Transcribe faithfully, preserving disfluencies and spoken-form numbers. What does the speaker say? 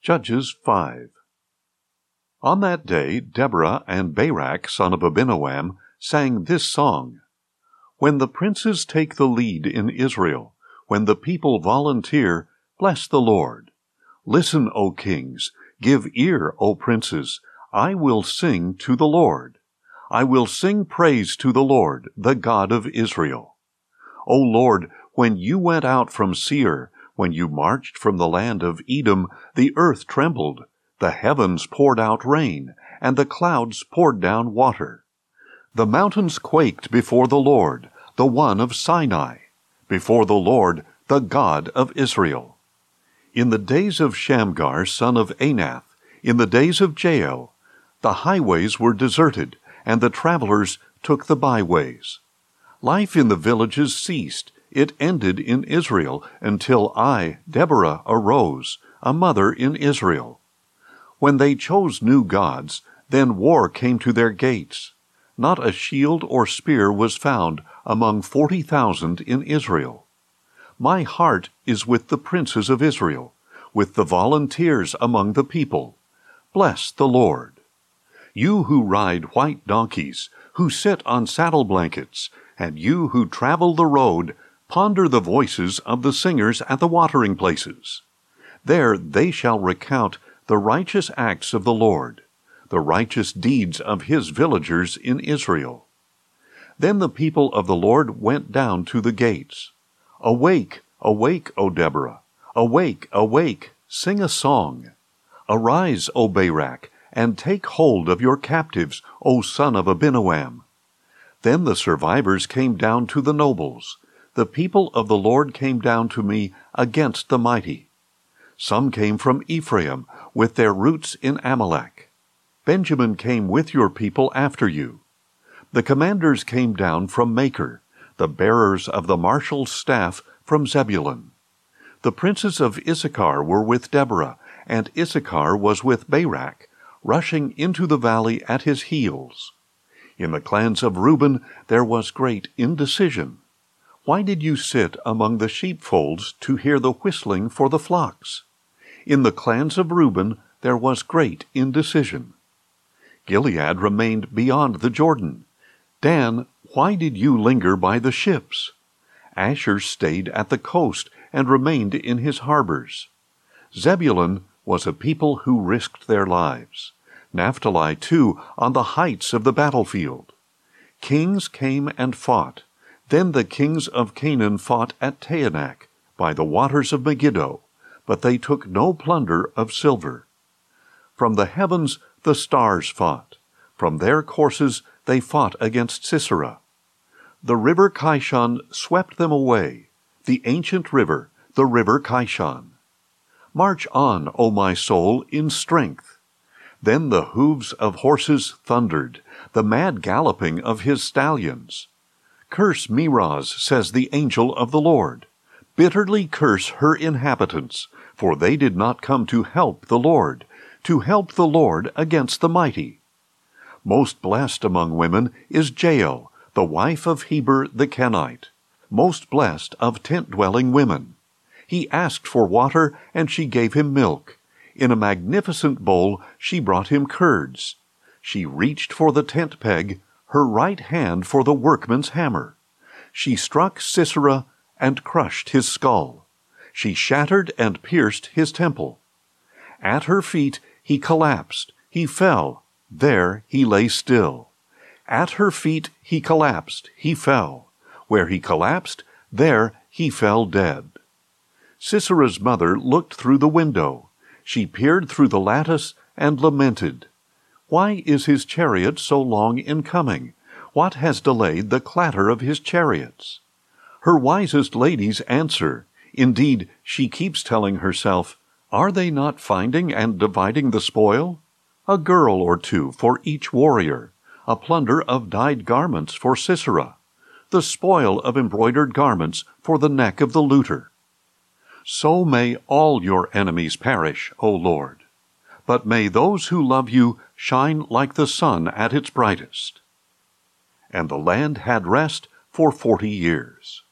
Judges five. On that day Deborah and Barak son of Abinoam sang this song. When the princes take the lead in Israel, when the people volunteer, bless the Lord. Listen, O kings, give ear, O princes, I will sing to the Lord. I will sing praise to the Lord, the God of Israel. O Lord, when you went out from Seir, when you marched from the land of Edom, the earth trembled, the heavens poured out rain, and the clouds poured down water. The mountains quaked before the Lord, the one of Sinai, before the Lord, the God of Israel. In the days of Shamgar, son of Anath, in the days of Jael, the highways were deserted, and the travelers took the byways. Life in the villages ceased. It ended in Israel until I, Deborah, arose, a mother in Israel. When they chose new gods, then war came to their gates. Not a shield or spear was found among forty thousand in Israel. My heart is with the princes of Israel, with the volunteers among the people. Bless the Lord. You who ride white donkeys, who sit on saddle blankets, and you who travel the road, ponder the voices of the singers at the watering places. There they shall recount the righteous acts of the Lord, the righteous deeds of his villagers in Israel. Then the people of the Lord went down to the gates. Awake, awake, O Deborah! Awake, awake, sing a song. Arise, O Barak, and take hold of your captives, O son of Abinoam. Then the survivors came down to the nobles. The people of the Lord came down to me against the mighty. Some came from Ephraim, with their roots in Amalek. Benjamin came with your people after you. The commanders came down from Makir, the bearers of the marshal's staff from Zebulun. The princes of Issachar were with Deborah, and Issachar was with Barak, rushing into the valley at his heels. In the clans of Reuben there was great indecision. Why did you sit among the sheepfolds to hear the whistling for the flocks? In the clans of Reuben there was great indecision. Gilead remained beyond the Jordan. Dan, why did you linger by the ships? Asher stayed at the coast and remained in his harbors. Zebulun was a people who risked their lives. Naphtali, too, on the heights of the battlefield. Kings came and fought. Then the kings of Canaan fought at Taanach, by the waters of Megiddo, but they took no plunder of silver. From the heavens the stars fought. From their courses they fought against Sisera. The river Kishon swept them away, the ancient river, the river Kishon. March on, O my soul, in strength. Then the hooves of horses thundered, the mad galloping of his stallions. Curse Meroz, says the angel of the Lord. Bitterly curse her inhabitants, for they did not come to help the Lord, to help the Lord against the mighty. Most blessed among women is Jael, the wife of Heber the Kenite, most blessed of tent-dwelling women. He asked for water, and she gave him milk. In a magnificent bowl she brought him curds. She reached for the tent peg, her right hand for the workman's hammer. She struck Sisera and crushed his skull. She shattered and pierced his temple. At her feet he collapsed, he fell, there he lay still. At her feet he collapsed, he fell. Where he collapsed, there he fell dead. Sisera's mother looked through the window. She peered through the lattice and lamented. Why is his chariot so long in coming? What has delayed the clatter of his chariots? Her wisest ladies answer. Indeed, she keeps telling herself, are they not finding and dividing the spoil? A girl or two for each warrior, a plunder of dyed garments for Sisera, the spoil of embroidered garments for the neck of the looter. So may all your enemies perish, O Lord. But may those who love you shine like the sun at its brightest. And the land had rest for forty years.